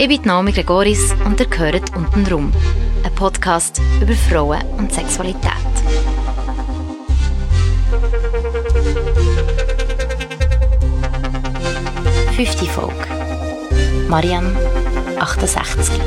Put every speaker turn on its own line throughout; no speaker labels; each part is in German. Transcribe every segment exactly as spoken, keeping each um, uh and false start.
Ich bin Naomi Gregoris und ihr hört «Untenrum», ein Podcast über Frauen und Sexualität. Fünfte Folge. Marianne, achtundsechzig.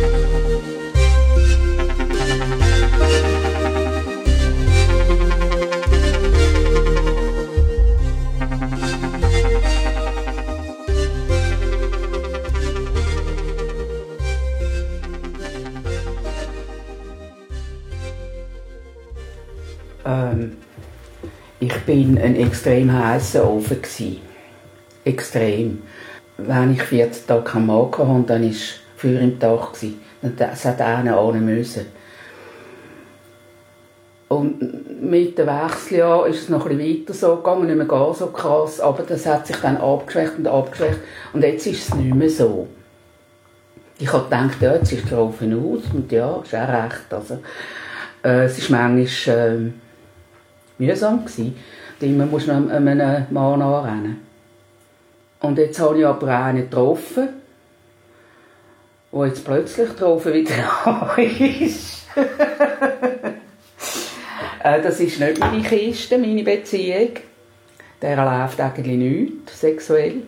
Ähm, ich bin ein extrem heißer Ofen gsi. Extrem. Wenn ich vierzehn Tage keinen Mann hatte, dann war es früher im Tag. Das hat einer ahnen müssen. Und mit dem Wechseljahr ist es noch ein bisschen weiter so gegangen, nicht mehr gar so krass, aber das hat sich dann abgeschwächt und abgeschwächt. Und jetzt ist es nicht mehr so. Ich habe gedacht, ja, jetzt ist der Ofen aus und ja, ist auch recht. Also, äh, es war manchmal äh, mühsam gewesen. Immer muss man einem Mann anrennen. Und jetzt habe ich aber einen getroffen, der jetzt plötzlich getroffen wieder da ist. äh, das ist nicht meine Kiste, meine Beziehung. Der läuft eigentlich nichts, sexuell.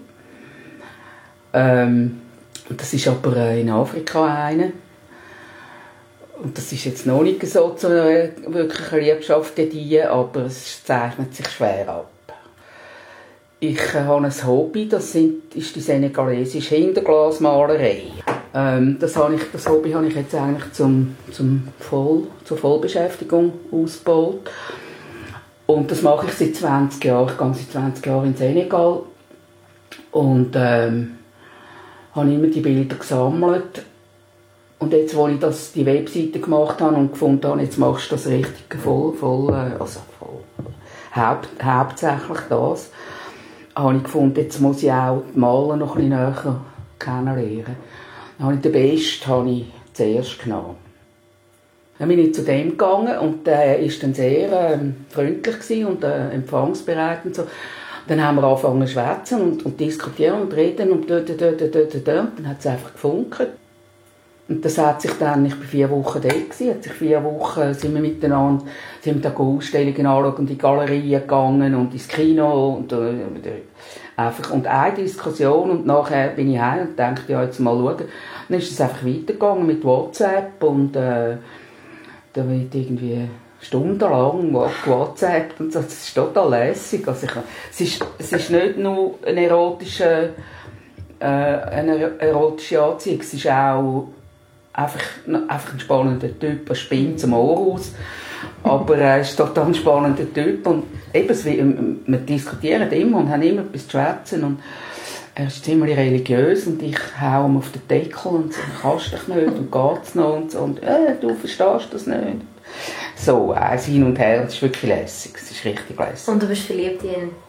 Ähm, das ist aber in Afrika einer. Und das ist jetzt noch nicht so zu einer wirklichen Liebschaft gediehen, aber es zeichnet sich schwer ab. Ich äh, habe ein Hobby, das sind, ist die senegalesische Hinterglasmalerei. Ähm, das, habe ich, das Hobby habe ich jetzt eigentlich zum, zum Voll, zur Vollbeschäftigung ausgebaut. Und das mache ich seit zwanzig Jahren. Ich gehe seit zwanzig Jahren in Senegal und ähm, habe immer die Bilder gesammelt. Und jetzt, als ich das, die Webseite gemacht habe und gefunden habe, jetzt machst du das richtig voll, voll, also voll, haupt, hauptsächlich das, habe ich gefunden, jetzt muss ich auch die Maler noch ein bisschen näher kennenlernen. Dann habe ich den Besten habe ich zuerst genommen. Dann bin ich zu dem gegangen und der war dann sehr ähm, freundlich und äh, empfangsbereit und so. Dann haben wir angefangen zu schwätzen und, und diskutieren und reden und dort, dort, dort, dort, dort. Dann hat es einfach gefunkt. Und das hat sich dann, ich war vier Wochen da, gewesen, hat sich vier Wochen sind wir miteinander, sind wir da Ausstellungen anschauen und in die Galerien gegangen und ins Kino und, äh, einfach, und eine Diskussion und nachher bin ich heim und dachte, ja, jetzt mal schauen. Dann ist es einfach weitergegangen mit WhatsApp und äh, da wird irgendwie stundenlang WhatsApp und so. Das ist total lässig. Also ich, es, ist, es ist nicht nur ein erotischer, äh, eine erotische Anziehung, es ist auch Einfach, einfach ein spannender Typ, er spinnt zum Ohr aus, aber er ist total ein spannender Typ und eben, wir diskutieren immer und haben immer etwas zu schwätzen und er ist ziemlich religiös und ich hau ihm auf den Deckel und sage, kannst dich nicht und geht's noch und so und äh, du verstehst das nicht. So, eins hin und her, das ist wirklich lässig, das ist richtig lässig.
Und du bist verliebt in ihn?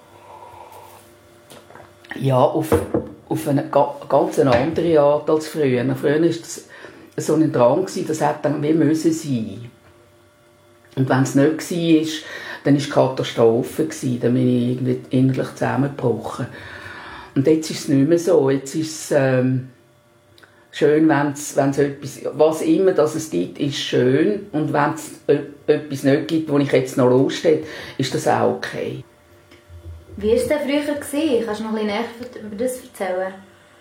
Ja, auf, auf eine ganz andere Art als früher. Früher war das so ein Drang, das hätte dann wie müssen sein. Und wenn es nicht war, dann war es Katastrophe. Dann bin ich irgendwie innerlich zusammengebrochen. Und jetzt ist es nicht mehr so. Jetzt ist es ähm, schön, wenn es etwas, was immer das es gibt, ist schön. Und wenn es etwas nicht gibt, wo ich jetzt noch Lust habe, ist das auch okay.
Wie war es denn früher? Kannst du noch ein bisschen näher über das erzählen?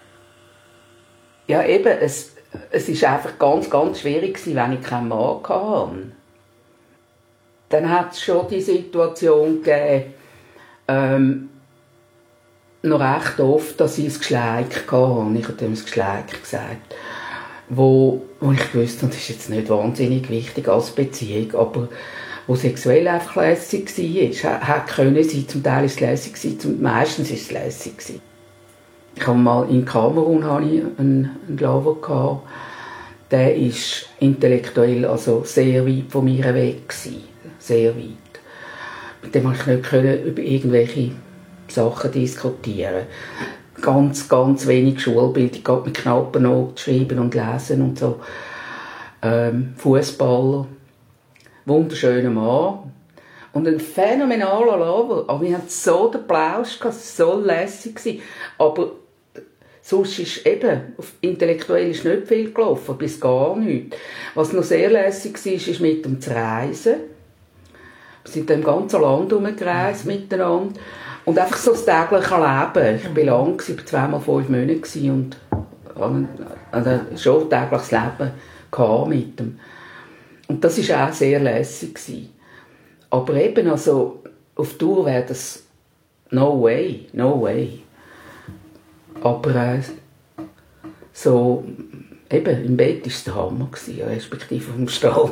Ja, eben, es, es war einfach ganz, ganz schwierig, wenn ich keinen Mann hatte. Dann hat es schon die Situation gegeben, ähm, noch recht oft, dass ich ein Geschleik hatte. Ich habe dem ein Geschleik gesagt. Wo, wo ich wusste, das ist jetzt nicht wahnsinnig wichtig als Beziehung, aber wo sexuell einfach lässig war. Hätte können sein, zum Teil war es lässig, zum, meistens war es lässig. Ich habe mal in Kamerun hatte ich einen, einen Lover gehabt, der war intellektuell also sehr weit von mir weg gewesen. Sehr weit. Mit dem konnte ich nicht über irgendwelche Sachen diskutieren. Ganz, ganz wenig Schulbildung, gerade mit knappen Noten schreiben und lesen und so. Ähm, Fußballer. Wunderschöner Mann. Und ein phänomenaler Lover. Aber wir hatten so den Plausch, es war so lässig. Aber Sonst ist eben, intellektuell ist nicht viel gelaufen, bis gar nichts. Was noch sehr lässig war, ist mit dem zu reisen. Wir sind im ganzen Land herumgereist miteinander. Und einfach so das tägliche Leben. Ich war lang, ich war zweimal fünf Monate und hatte schon tägliches Leben mit ihm. Und das war auch sehr lässig. Aber eben, also, auf Tour wäre das no way, no way. Aber äh, so, eben, im Bett war es der Hammer, respektive am Strand.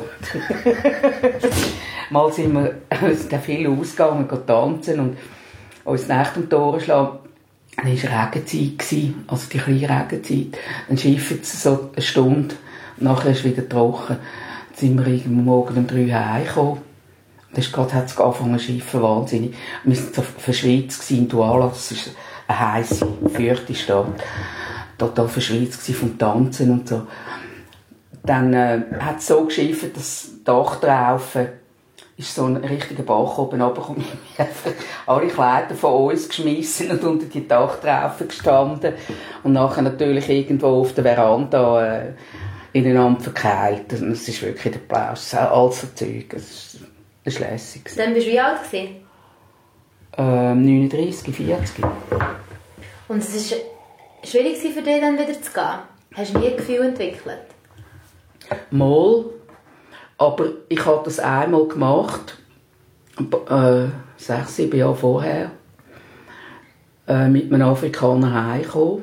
Mal sind wir sind viel ausgegangen, tanzen und uns nach dem Tor schlagen. Dann war Regenzeit, also die kleine Regenzeit. Dann schiffen sie so eine Stunde, und nachher ist es wieder trocken. Dann sind wir irgendwann morgen um drei heimgekommen. Dann hat es angefangen zu schiffen, wahnsinnig. Wir waren so verschwitzt in Douala, das ist eine heisse, feuchte Stadt. Total verschwitzt vom Tanzen und so. Dann äh, hat es so geschifft, dass das Dach drauf ist so ein richtiger Bach oben runtergekommen. Ich habe alle Kleider von uns geschmissen und unter die Dachtraufe gestanden. Und nachher natürlich irgendwo auf der Veranda äh, ineinander verkeilt. Und es ist wirklich der Plausch. All so Zeug. Es war lässig.
Dann warst du wie alt?
Ähm, neununddreissig, vierzig.
Und es war schwierig für dich, dann wieder zu gehen? Hast du nie ein Gefühl entwickelt?
Mal. Aber ich habe das einmal gemacht, äh, sechs, sieben Jahre vorher, äh, mit einem Afrikaner heimgekommen.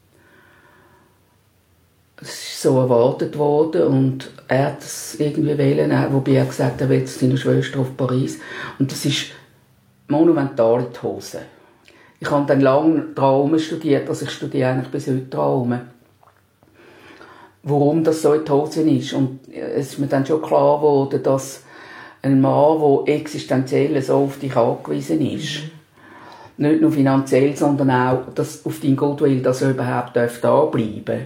Es ist so erwartet worden und er hat es irgendwie wählen, wobei er gesagt hat, er will zu seiner Schwester auf Paris. Und das ist monumental in die Hose. Ich habe dann lange Traumen studiert, also ich studiere eigentlich bis heute Traumen. Warum das so in die Hose ist. Und es ist mir dann schon klar geworden, dass ein Mann, der existenziell so auf dich angewiesen ist, mhm. nicht nur finanziell, sondern auch dass auf dein Goodwill, dass er überhaupt da bleiben darf,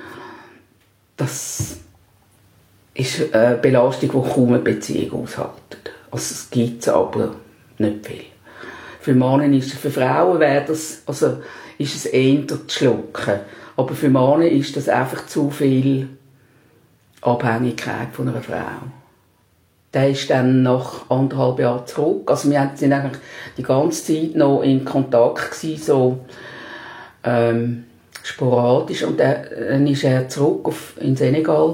das ist eine Belastung, die kaum eine Beziehung aushält. Also es gibt es aber nicht viel. Für Männer ist es, für Frauen wäre das, also ist es eher zu schlucken. Aber für Männer ist das einfach zu viel Abhängigkeit von einer Frau. Der ist dann nach anderthalb Jahren zurück. Also wir waren eigentlich die ganze Zeit noch in Kontakt gewesen, so ähm, sporadisch. Und dann, dann ist er zurück auf, in Senegal.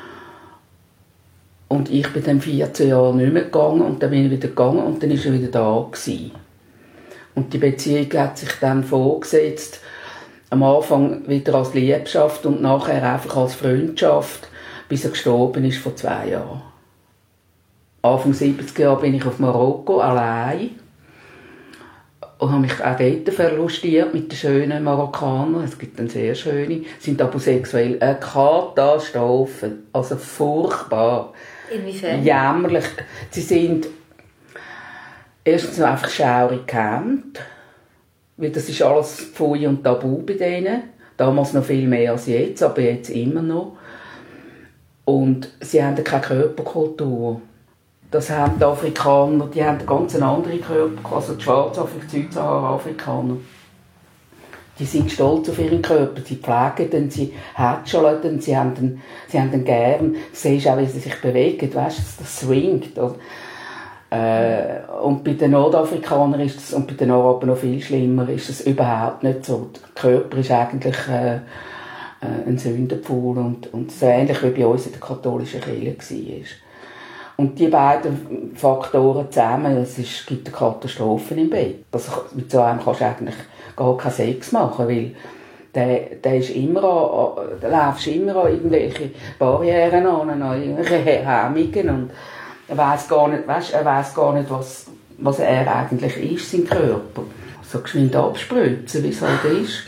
Und ich bin dann vierzehn Jahre nicht mehr gegangen. Und dann bin ich wieder gegangen und dann ist er wieder da gewesen. Und die Beziehung hat sich dann vorgesetzt, am Anfang wieder als Liebschaft und nachher einfach als Freundschaft, bis er gestorben ist vor zwei Jahren. Anfang siebziger Jahre bin ich auf Marokko allein und habe mich auch dort verlustiert mit den schönen Marokkanern. Es gibt dann sehr schöne, sind aber sexuell eine Katastrophe, also furchtbar.
Inwiefern?
Jämmerlich. Sie sind erstens einfach schaurig gehemmt. Weil das ist alles Pfui und Tabu bei denen. Damals noch viel mehr als jetzt, aber jetzt immer noch. Und sie haben keine Körperkultur. Das haben die Afrikaner, die haben eine ganz andere Körper, also die Schwarzafrikaner, die Südsahara-Afrikaner. Die sind stolz auf ihren Körper, sie pflegen den, sie hätscheln den, sie haben den, sie haben den gern. Du siehst auch, wie sie sich bewegen, weißt du, das swingt. Oder? Äh, und bei den Nordafrikanern ist das, und bei den Araben noch viel schlimmer, ist das überhaupt nicht so. Der Körper ist eigentlich äh, äh, ein Sündenpfuhl und, und so ähnlich wie bei uns in der katholischen Kirche war. Und die beiden Faktoren zusammen, es ist, gibt eine Katastrophe im Bett. Also mit so einem kannst du eigentlich gar keinen Sex machen, weil der, der ist immer an, da läufst immer an irgendwelche Barrieren an, an irgendwelche Hemmungen und er weiss gar nicht, weißt, er weiss gar nicht, was, was er eigentlich ist, sein Körper. So geschwind abspritzen, wie es halt ist.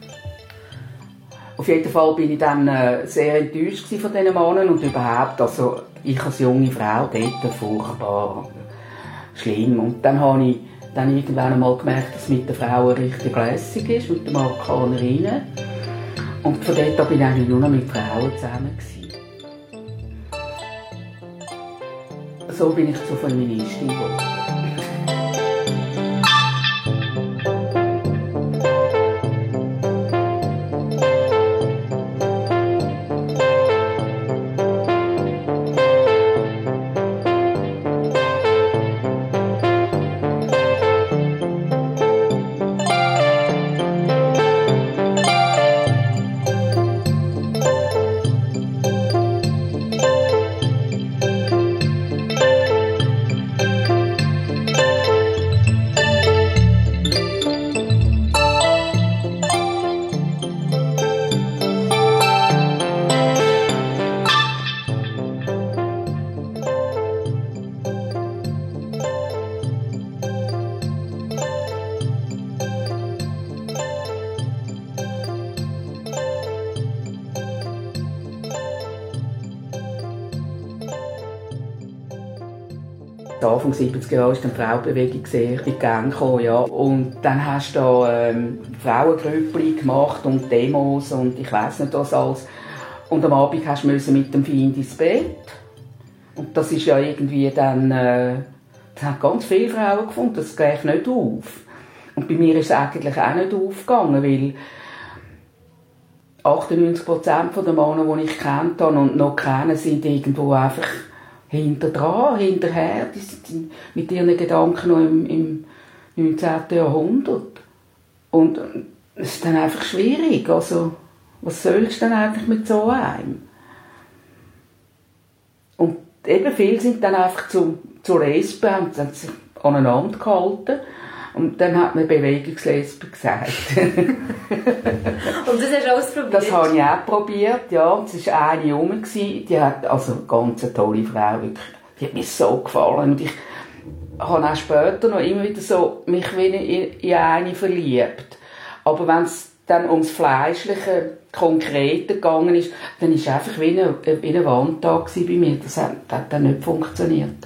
Auf jeden Fall bin ich dann äh, sehr enttäuscht von diesen Männern und überhaupt, also ich als junge Frau dort furchtbar schlimm. Und dann habe ich dann irgendwann einmal gemerkt, dass es mit den Frauen richtig lässig ist, mit den Marokkanerinnen. Und von dort an bin ich eigentlich nur noch mit Frauen zusammen gewesen. So bin ich zur Feministin geworden. Anfang siebziger Jahre ist die Frauenbewegung sehr in die Gänge gekommen, ja. Und dann hast du da ähm, Frauengrüppli gemacht und Demos und ich weiss nicht was alles. Und am Abend hast du mit dem Feind ins Bett. Und das ist ja irgendwie dann, äh, das haben ganz viele Frauen gefunden, das geht nicht auf. Und bei mir ist es eigentlich auch nicht aufgegangen, weil achtundneunzig Prozent der Männer, die ich kennt habe und noch kenne, sind irgendwo einfach hinter dran, hinterher. Die sind mit ihren Gedanken noch im, im neunzehnten Jahrhundert. Und es ist dann einfach schwierig. Also, was sollst du denn eigentlich mit so einem? Und eben viele sind dann einfach zu, zu Lesben und haben sich aneinander gehalten. Und dann hat man Bewegungslesbe gesagt.
Und das hast du ausprobiert? Das
habe ich auch probiert, ja. Es war eine rum, die hat, also eine ganz tolle Frau, wirklich. Die hat mir so gefallen. Und ich habe auch später noch immer wieder so mich in, in eine verliebt. Aber wenn es dann ums Fleischliche, Konkrete gegangen ist, dann war es einfach wie eine, wie eine Wand da bei mir. Das hat, das hat dann nicht funktioniert.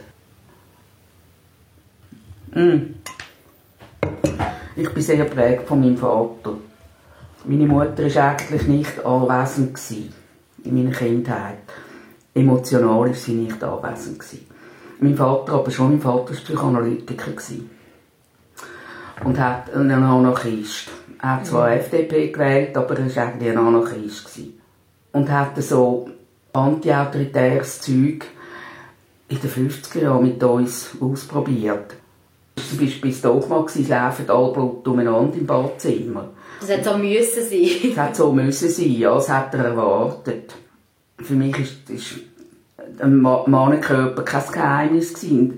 Mm. Ich bin sehr geprägt von meinem Vater. Meine Mutter war eigentlich nicht anwesend in meiner Kindheit. Emotional war sie nicht anwesend. Mein Vater aber schon, mein Vater war Psychoanalytiker. Und hat einen Anarchist. Er hat zwar F D P gewählt, aber er war eigentlich ein Anarchist. Und hat so anti-autoritäres Zeug in den fünfziger Jahren mit uns ausprobiert. Zum Beispiel das Dogma, es laufen alle Blut umeinander im Badzimmer.
Das hätte so müssen sein. Das
hätte so müssen sein, ja, das hat er erwartet. Für mich ist, ist ein Mannenkörper kein Geheimnis gewesen.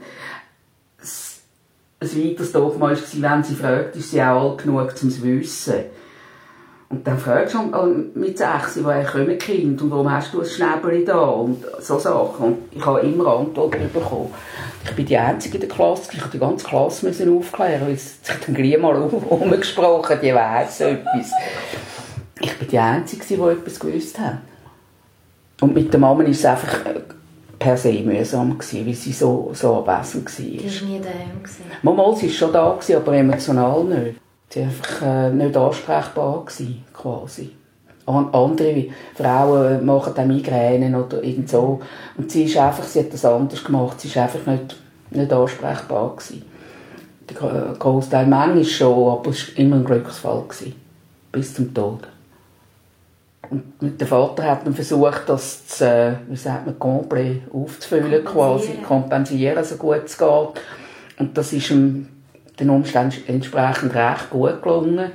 Ein weiteres Dogma war, wenn sie fragt, ist sie auch alt genug, um es zu wissen. Und dann fragst du mit sechs, woher kommen Kinder und warum hast du ein Schnäbeli da und so Sachen. Und ich habe immer Antworten bekommen. Ich bin die Einzige in der Klasse, ich musste die ganze Klasse aufklären, weil es sich dann gleich mal umgesprochen, die weiss etwas. Ich bin die Einzige, die etwas gewusst hat. Und mit der Mama war es einfach per se mühsam, weil sie so, so abwesend war.
Die war nie daheim.
Mama, sie war schon da, aber emotional nicht. Sie war einfach äh, nicht ansprechbar gewesen, quasi. An, andere Frauen machen dann Migränen oder irgend so. Und sie ist einfach, sie hat das anders gemacht. Sie war einfach nicht, nicht ansprechbar gewesen. Der Großteil manchmal schon, aber es war immer ein Glücksfall gewesen. Bis zum Tod. Und mit dem Vater hat man versucht, das zu, äh, wie sagt man, komplett aufzufüllen, quasi, kompensieren, so gut es geht. Und das ist ihm den Umständen entsprechend recht gut gelungen.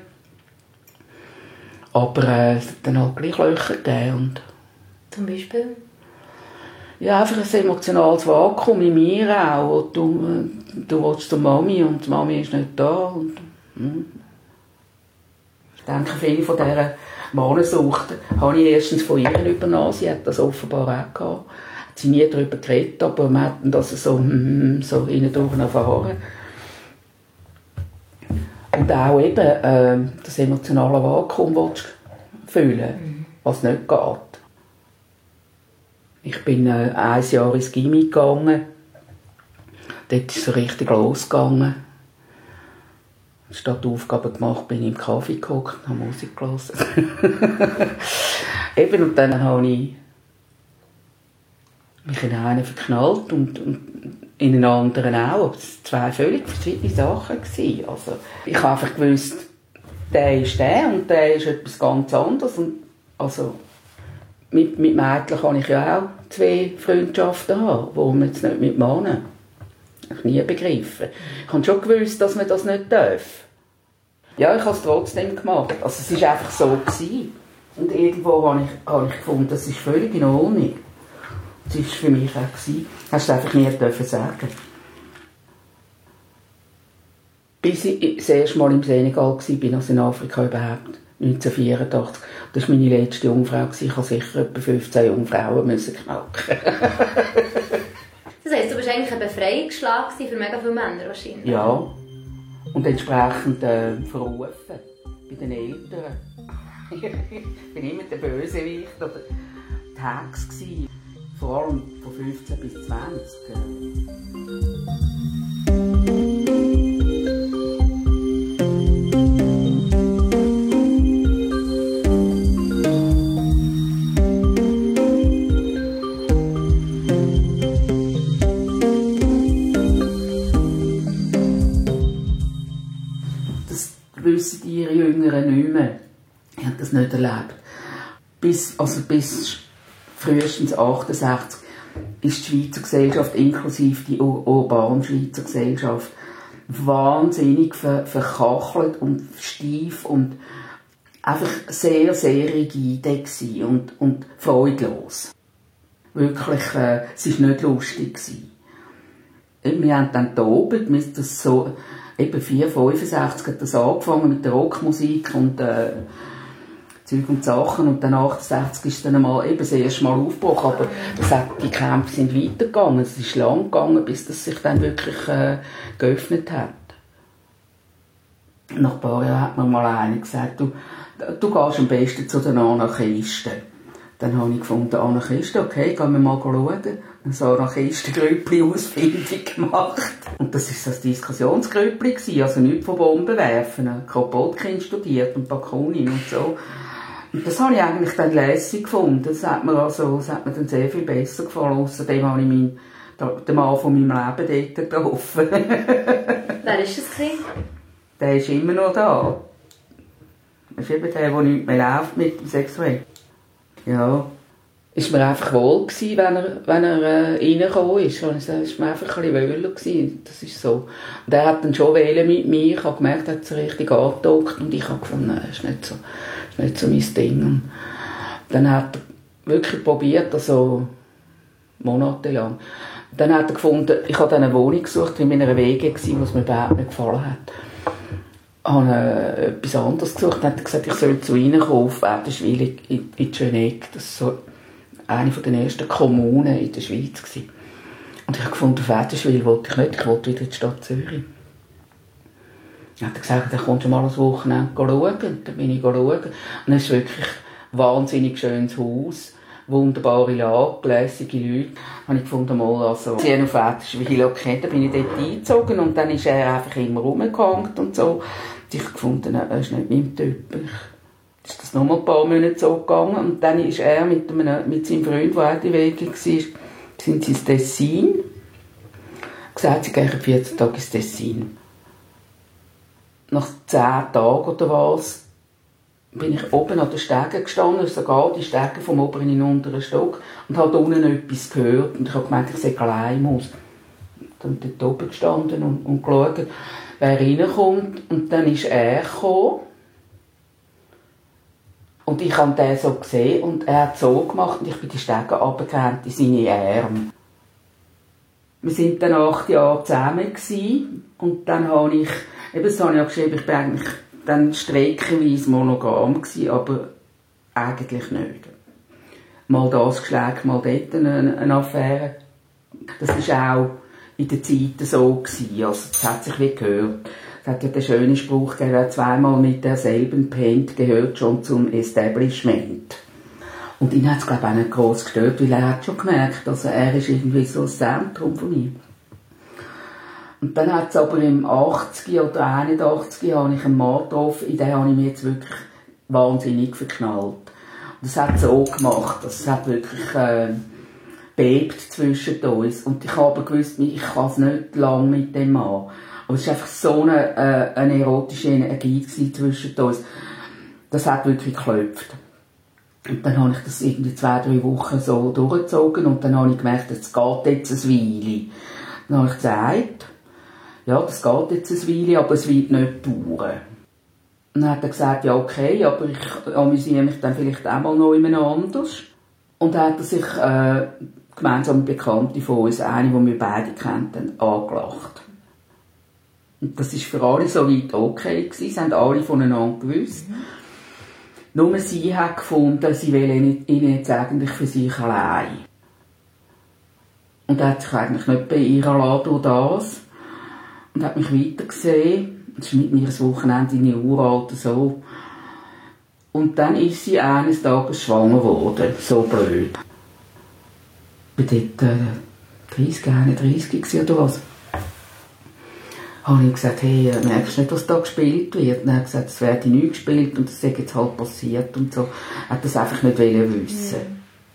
Aber äh, es hat dann halt gleich Löcher gegeben. Und
zum Beispiel?
Ja, einfach ein emotionales Vakuum in mir auch. Du, du willst zur Mami und die Mami ist nicht da. Und, hm. Ich denke, viele von dieser Mahnensucht habe ich erstens von ihr übernommen. Sie hat das offenbar auch gehabt. Hat sie nie darüber geredet, aber wir hatten das so, hm, so hindurch erfahren. Und auch eben äh, das emotionale Vakuum willst du füllen, mhm. was nicht geht. Ich bin äh, ein Jahr ins Gymi gegangen. Dort ist es so richtig losgegangen. Statt Aufgaben gemacht, bin ich im Kaffee gehockt und habe Musik gehört. Eben, und dann habe ich mich in einen verknallt und, und in einen anderen auch. Aber es waren zwei völlig verschiedene Sachen. Also, ich habe einfach gewusst, der ist der und der ist etwas ganz anderes. Und also, mit, mit Mädchen kann ich ja auch zwei Freundschaften haben, wo man jetzt nicht mit Männern. Ich habe nie begriffen. Ich habe schon gewusst, dass man das nicht darf. Ja, ich habe es trotzdem gemacht. Also, es war einfach so gewesen. Und irgendwo habe ich, habe ich gefunden, das ist völlig in Ordnung. Das war für mich auch gewesen. Hast du einfach nie dürfen sagen. Bis ich das erste Mal im Senegal war, also in Afrika überhaupt, neunzehnhundertvierundachtzig. Das war meine letzte Jungfrau. Ich musste sicher etwa fünfzehn Jungfrauen knacken.
Das heisst, du warst eigentlich ein Befreiungsschlag für mega viele Männer wahrscheinlich?
Ja. Und entsprechend äh, verrufen bei den Eltern. Ich war immer der Bösewicht oder die Hex. vor allem von fünfzehn bis zwanzig. Das wissen die Jüngeren nicht mehr. Ich habe das nicht erlebt. Bis, also bis frühestens achtundsechzig ist die Schweizer Gesellschaft, inklusive die Ur- urbane Schweizer Gesellschaft, wahnsinnig ver- verkachelt und steif und einfach sehr, sehr rigide und, und freudlos. Wirklich, äh, es war nicht lustig. Wir haben dann tobt, das so, eben vier fünfundsechzig hat das angefangen mit der Rockmusik und äh, Zeug und Sachen, und dann achtundsechzig ist dann einmal eben das erste Mal aufgebrochen, aber das hat, die Kämpfe sind weitergegangen, es ist lang gegangen, bis das sich dann wirklich äh, geöffnet hat. Nach ein paar Jahren hat mir mal einer gesagt, du, du gehst am besten zu den Anarchisten. Dann habe ich gefunden, Anarchisten, okay, gehen wir mal schauen. Dann so Anarchistengrüppli-Ausbildung gemacht. Und das war so ein Diskussionsgrüppli, also nichts von Bomben werfen. Kropotkin studiert und Bakunin und so. Und das habe ich eigentlich dann lässig gefunden. Das hat mir, also, das hat mir dann sehr viel besser gefallen. Außerdem habe ich meinen, den Mann von meinem Leben dort getroffen.
Wer war das?
Der ist immer noch da. Das ist eben der, der nicht mehr läuft mit dem Sexuell. Ja. Es war mir einfach wohl gewesen, wenn er, wenn er äh, reingekommen ist. Es war mir einfach ein bisschen wohler gewesen. Das ist so. Und er hat dann schon wählen mit mir. Ich habe gemerkt, er hat sich richtig angedockt. Und ich habe gefunden, das ist nicht so, ist nicht so mein Ding. Und dann hat er wirklich probiert, also monatelang. Und dann hat er gefunden, ich habe dann eine Wohnung gesucht, in meiner Wege war, was mir überhaupt nicht gefallen hat. Ich habe äh, etwas anderes gesucht. Dann hat er gesagt, ich soll zu ihnen kommen, auf Wädenswil in, in Schöneck. Das ist so eine der ersten Kommunen in der Schweiz gewesen. Und ich habe gefunden, auf Wädenswil wollte ich nicht, ich wollte wieder in die Stadt Zürich. Dann hat er gesagt, dann kommst du mal ein Wochenende schauen. Dann bin ich schauen. Und es ist wirklich ein wahnsinnig schönes Haus, wunderbare Lage, lässige Leute. Dann habe ich gefunden, mal, also, sie haben auf Wädenswil okay, dann bin ich dort eingezogen und dann ist er einfach immer rumgehangen und so. Und ich habe gefunden, er ist nicht mein Typ. Ist das noch mal ein paar Monate so gegangen. Und dann ist er mit, einem, mit seinem Freund, der auch die Wege war, sind sie ins Tessin. Gesagt, sie gehen vierzehn Tage ins Tessin. Nach zehn Tagen oder was, bin ich oben an den Stegen gestanden, sogar die Stege vom oberen in den unteren Stock, und habe unten etwas gehört. Und ich habe gemeint, ich sei allein im Haus. Dann bin ich dort oben gestanden und, und geschaut, wer reinkommt. Und dann ist er gekommen. Und ich habe den so gesehen und er hat so gemacht und ich bin die Stege runtergerannt in seine Arme. Wir waren dann acht Jahre zusammen gewesen, und dann habe ich, eben das habe ich auch geschrieben, ich bin eigentlich dann streckenweise monogam gewesen, aber eigentlich nicht. Mal das geschlagen, mal dort eine, eine Affäre. Das war auch in der Zeit so gewesen, also das hat sich wie gehört. Es hat ja den schönen Spruch, der zweimal mit derselben pennt, gehört schon zum Establishment. Und ihn hat es, glaube ich, auch nicht gross gestört, weil er hat schon gemerkt, also er ist irgendwie so das Zentrum von mir. Und dann hat es aber im achtziger oder einundachtzig habe ich einen Mann getroffen, in den habe ich mich jetzt wirklich wahnsinnig verknallt. Und das hat so gemacht, dass es hat wirklich äh, bebt zwischen uns. Und ich habe gewusst, ich kann es nicht lange mit dem Mann. Aber es war einfach so eine, äh, eine erotische Energie zwischen uns. Das hat wirklich geklopft. Und dann habe ich das irgendwie zwei, drei Wochen so durchgezogen und dann habe ich gemerkt, es geht jetzt ein Weile. Dann habe ich gesagt, ja, das geht jetzt ein Weile, aber es wird nicht dauern. Und dann hat er gesagt, ja okay, aber ich amüsiere mich dann vielleicht auch mal noch jemand anders. Und dann hat er sich äh, gemeinsam mit Bekannten von uns, eine, die wir beide kannten, angelacht. Und das war für alle so weit okay gewesen. Sie haben alle voneinander gewusst. Mhm. Nur sie hat gefunden, sie will ihn jetzt eigentlich für sich allein. Und er hat sich eigentlich nicht bei ihr lassen durch das. Und hat mich weiter gesehen. Das ist mit mir ein Wochenende in die Uralten so. Und dann ist sie eines Tages schwanger geworden. So blöd. war dort äh, dreißig, einunddreißig oder was. Habe ich gesagt, hey, merkst du nicht, was da gespielt wird? Und er hat gesagt, es werde nicht gespielt und das ist jetzt halt passiert und so. Er hat das einfach nicht wissen. Ja.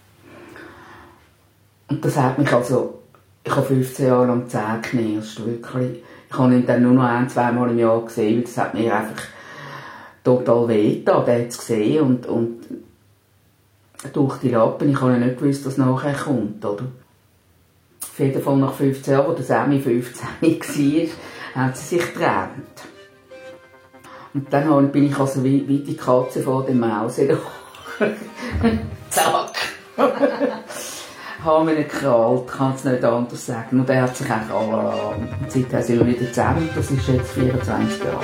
Und das hat mich also, ich habe fünfzehn Jahre lang Zähne geknirscht, wirklich. Ich habe ihn dann nur noch ein, zwei Mal im Jahr gesehen, weil das hat mir einfach total wehgetan. Der hat es gesehen und, und durch die Lappen, ich habe ja nicht gewusst, was nachher kommt, oder? Auf jeden Fall nach fünfzehn Jahren, als der Sammy fünfzehn war, hat sie sich getrennt. Und dann bin ich also wie, wie die Katze vor dem Maus. Zack! Haben wir ihn gekrallt, kann es nicht anders sagen. Und er hat sich eigentlich alle und seitdem sind wir wieder zusammen. Das ist jetzt vierundzwanzig Jahre.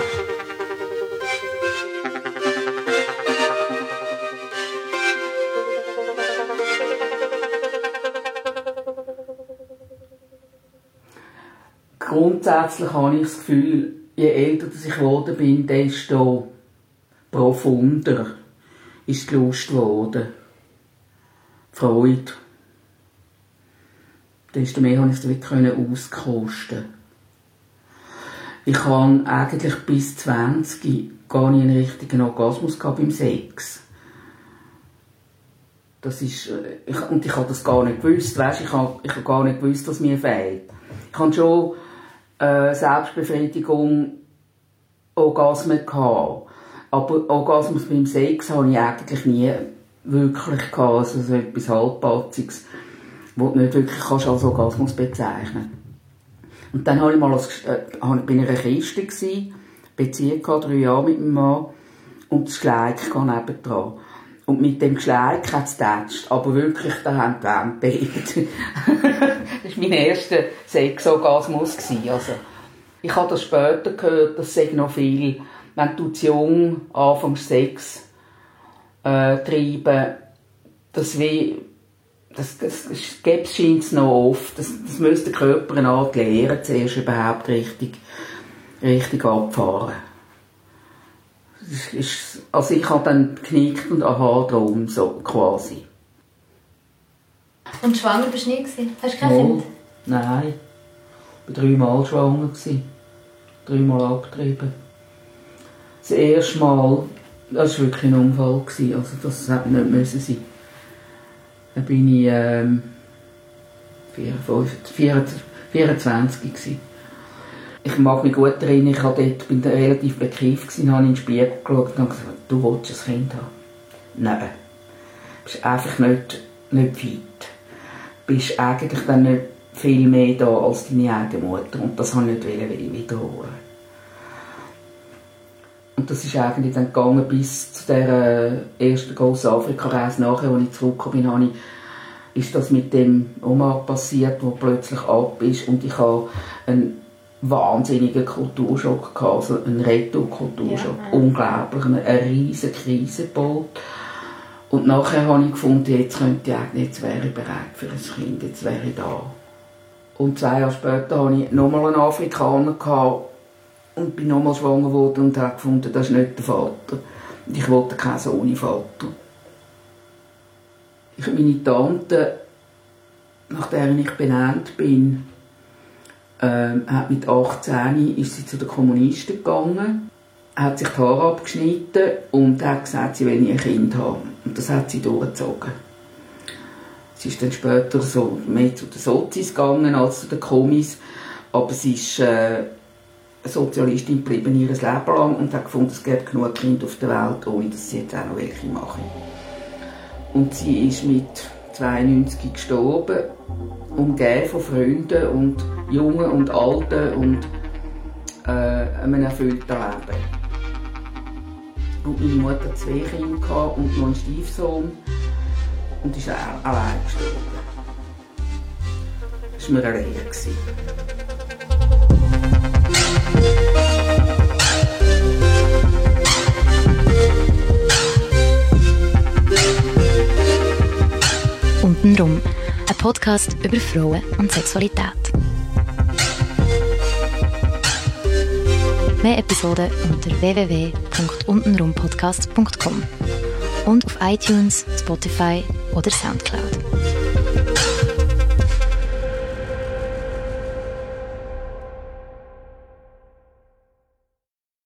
Grundsätzlich habe ich das Gefühl, je älter ich geworden bin, desto profunder ist die Lust geworden. Die Freude. Desto mehr konnte ich es wirklich auskosten. Ich habe eigentlich bis zwanzig gar nicht einen richtigen Orgasmus gehabt beim Sex. Das ist, ich, und ich habe das gar nicht gewusst. Weißt, ich habe, ich habe gar nicht gewusst, was mir fehlt. Ich habe schon äh, Selbstbefriedigung, Orgasmen gehabt. Aber Orgasmus beim Sex habe ich eigentlich nie wirklich gehabt. Also so etwas Halbpatziges, wo du nicht wirklich kannst als Orgasmus bezeichnen. Und dann war ich mal als, äh, bin ich in einer Kiste gewesen, Beziehung gehabt, drei Jahre mit meinem Mann, und das Schleik kam nebendran. Und mit dem Schleik hat es getatscht, aber wirklich, da haben die Wände bebt. Das war mein erster Sexorgasmus. Also, ich habe das später gehört, das sei noch viel, wenn du zu jung anfängst Sex äh, treiben, das wie Das, das, das gäbe es noch oft. Das, das müsste der Körper eine Art lernen, zuerst überhaupt richtig, richtig abfahren. Das ist, also ich habe dann geknickt und aha drum, so quasi.
Und schwanger bist du nie gewesen? Hast du kein
oh,
Kind?
Nein. Ich war dreimal schwanger. Dreimal abgetrieben. Das erste Mal, das war wirklich ein Unfall. Also das hätte nicht müssen sein. Dann bin ich ähm, vierundzwanzig gewesen. Ich mag mich gut erinnern, ich war dort, bin relativ bekifft und habe in den Spiegel geschaut und gesagt, du willst ein Kind haben? Nein. Du bist einfach nicht, nicht fit. Du bist eigentlich dann nicht viel mehr da als deine eigene Mutter. Und das wollte ich nicht wiederholen. Und das ist eigentlich dann gegangen bis zu der ersten grossen Afrika-Reise nachher, als ich zurückgekommen bin, ist das mit dem Omar passiert, der plötzlich ab ist und ich habe einen wahnsinnigen Kulturschock gehabt, also einen Retour-Kulturschock, ja. Unglaublich, eine, eine riesige Krise gebaut. Und nachher habe ich gefunden, jetzt könnte ich eigentlich, jetzt wäre ich bereit für ein Kind, jetzt wäre ich da. Und zwei Jahre später hatte ich nochmal einen Afrikaner gehabt, und bin nochmal schwanger geworden und habe gefunden, das ist nicht der Vater. Und ich wollte keinen Sohn ohne Vater. Ich, meine Tante, nach der ich benannt bin, ähm, hat mit achtzehn ist sie zu den Kommunisten gegangen, hat sich die Haare abgeschnitten und hat gesagt, sie will ein Kind haben. Und das hat sie durchgezogen. Sie ist dann später so mehr zu den Sozis gegangen als zu den Kommis, aber sie ist äh, Sozialistin geblieben ihr Leben lang und hat gefunden, es gibt genug Kinder auf der Welt, ohne dass sie jetzt auch noch welche machen. Und sie ist mit zweiundneunzig gestorben, umgeben von Freunden und Jungen und Alten und äh, einem erfüllten Leben. Und meine Mutter hatte zwei Kinder und noch einen Stiefsohn und ist auch allein gestorben. Das war mir eine Lehre.
Untenrum, ein Podcast über Frauen und Sexualität. Mehr Episoden unter w w w punkt untenrumpodcast punkt com und auf iTunes, Spotify oder Soundcloud.